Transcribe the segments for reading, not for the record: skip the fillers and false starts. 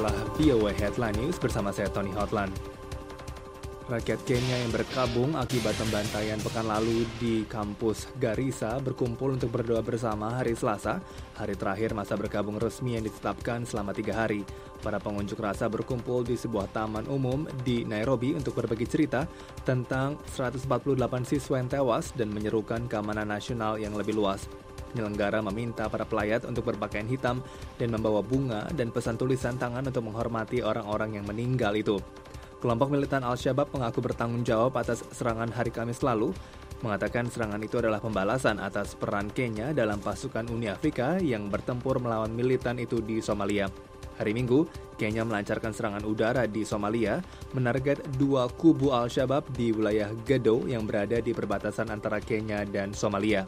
Inilah VOA Headline News bersama saya Tony Hotland. Rakyat Kenya yang berkabung akibat pembantaian pekan lalu di kampus Garissa berkumpul untuk berdoa bersama hari Selasa, hari terakhir masa berkabung resmi yang ditetapkan selama 3 hari. Para pengunjuk rasa berkumpul di sebuah taman umum di Nairobi untuk berbagi cerita tentang 148 siswa yang tewas dan menyerukan keamanan nasional yang lebih luas. Penyelenggara meminta para pelayat untuk berpakaian hitam dan membawa bunga dan pesan tulisan tangan untuk menghormati orang-orang yang meninggal itu. Kelompok militan Al-Shabaab mengaku bertanggung jawab atas serangan hari Kamis lalu, mengatakan serangan itu adalah pembalasan atas peran Kenya dalam pasukan Uni Afrika yang bertempur melawan militan itu di Somalia. Hari Minggu, Kenya melancarkan serangan udara di Somalia, menarget 2 kubu Al-Shabaab di wilayah Gedo yang berada di perbatasan antara Kenya dan Somalia.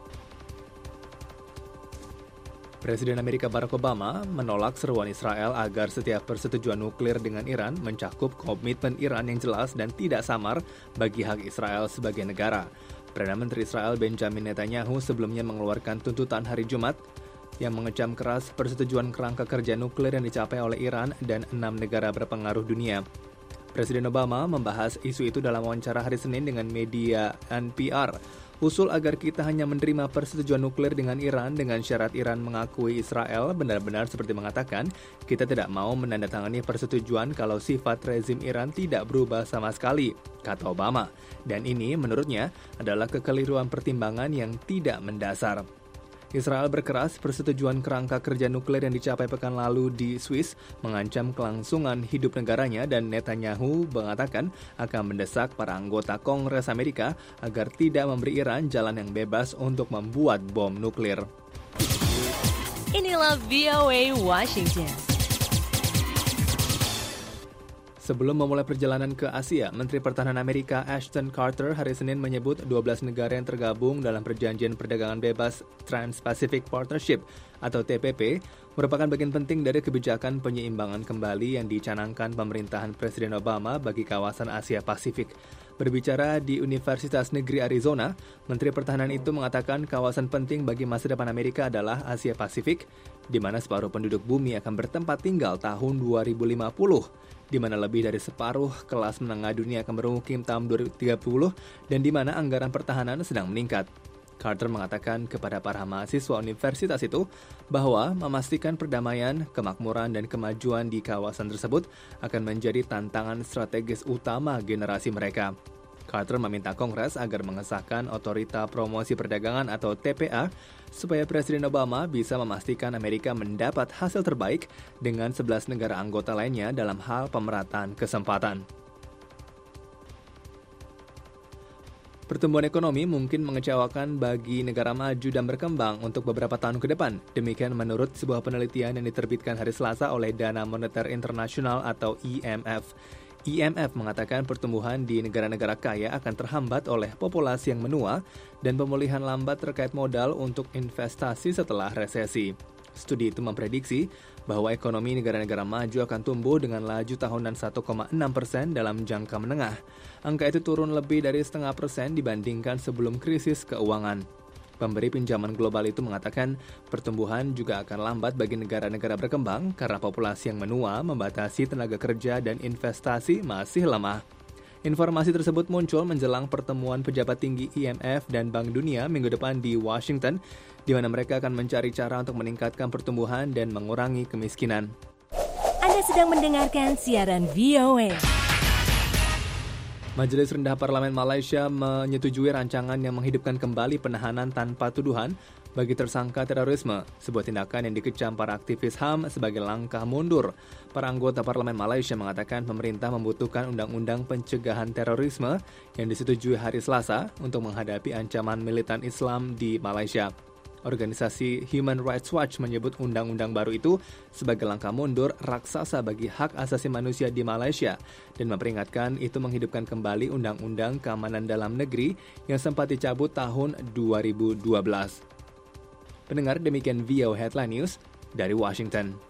Presiden Amerika Barack Obama menolak seruan Israel agar setiap persetujuan nuklir dengan Iran mencakup komitmen Iran yang jelas dan tidak samar bagi hak Israel sebagai negara. Perdana Menteri Israel Benjamin Netanyahu sebelumnya mengeluarkan tuntutan hari Jumat yang mengecam keras persetujuan kerangka kerja nuklir yang dicapai oleh Iran dan 6 negara berpengaruh dunia. Presiden Obama membahas isu itu dalam wawancara hari Senin dengan media NPR. Usul agar kita hanya menerima persetujuan nuklir dengan Iran dengan syarat Iran mengakui Israel benar-benar seperti mengatakan, kita tidak mau menandatangani persetujuan kalau sifat rezim Iran tidak berubah sama sekali, kata Obama. Dan ini menurutnya adalah kekeliruan pertimbangan yang tidak mendasar. Israel berkeras persetujuan kerangka kerja nuklir yang dicapai pekan lalu di Swiss mengancam kelangsungan hidup negaranya dan Netanyahu mengatakan akan mendesak para anggota Kongres Amerika agar tidak memberi Iran jalan yang bebas untuk membuat bom nuklir. Inilah VOA Washington. Sebelum memulai perjalanan ke Asia, Menteri Pertahanan Amerika Ashton Carter hari Senin menyebut 12 negara yang tergabung dalam Perjanjian Perdagangan Bebas Trans-Pacific Partnership atau TPP merupakan bagian penting dari kebijakan penyeimbangan kembali yang dicanangkan pemerintahan Presiden Obama bagi kawasan Asia Pasifik. Berbicara di Universitas Negeri Arizona, Menteri Pertahanan itu mengatakan kawasan penting bagi masa depan Amerika adalah Asia Pasifik, di mana separuh penduduk bumi akan bertempat tinggal tahun 2050. Di mana lebih dari separuh kelas menengah dunia akan bermukim tahun 2030 dan di mana anggaran pertahanan sedang meningkat. Carter mengatakan kepada para mahasiswa universitas itu bahwa memastikan perdamaian, kemakmuran, dan kemajuan di kawasan tersebut akan menjadi tantangan strategis utama generasi mereka. Carter meminta Kongres agar mengesahkan Otorita Promosi Perdagangan atau TPA supaya Presiden Obama bisa memastikan Amerika mendapat hasil terbaik dengan 11 negara anggota lainnya dalam hal pemerataan kesempatan. Pertumbuhan ekonomi mungkin mengecewakan bagi negara maju dan berkembang untuk beberapa tahun ke depan. Demikian menurut sebuah penelitian yang diterbitkan hari Selasa oleh Dana Moneter Internasional atau IMF. IMF mengatakan pertumbuhan di negara-negara kaya akan terhambat oleh populasi yang menua dan pemulihan lambat terkait modal untuk investasi setelah resesi. Studi itu memprediksi bahwa ekonomi negara-negara maju akan tumbuh dengan laju tahunan 1,6% dalam jangka menengah. Angka itu turun lebih dari 0,5% dibandingkan sebelum krisis keuangan. Pemberi pinjaman global itu mengatakan pertumbuhan juga akan lambat bagi negara-negara berkembang karena populasi yang menua membatasi tenaga kerja dan investasi masih lemah. Informasi tersebut muncul menjelang pertemuan pejabat tinggi IMF dan Bank Dunia minggu depan di Washington, di mana mereka akan mencari cara untuk meningkatkan pertumbuhan dan mengurangi kemiskinan. Anda sedang mendengarkan siaran VOA. Majelis Rendah Parlemen Malaysia menyetujui rancangan yang menghidupkan kembali penahanan tanpa tuduhan bagi tersangka terorisme, sebuah tindakan yang dikecam para aktivis HAM sebagai langkah mundur. Para anggota Parlemen Malaysia mengatakan pemerintah membutuhkan undang-undang pencegahan terorisme yang disetujui hari Selasa untuk menghadapi ancaman militan Islam di Malaysia. Organisasi Human Rights Watch menyebut undang-undang baru itu sebagai langkah mundur raksasa bagi hak asasi manusia di Malaysia dan memperingatkan itu menghidupkan kembali Undang-Undang Keamanan Dalam Negeri yang sempat dicabut tahun 2012. Pendengar, demikian VOA Headline News dari Washington.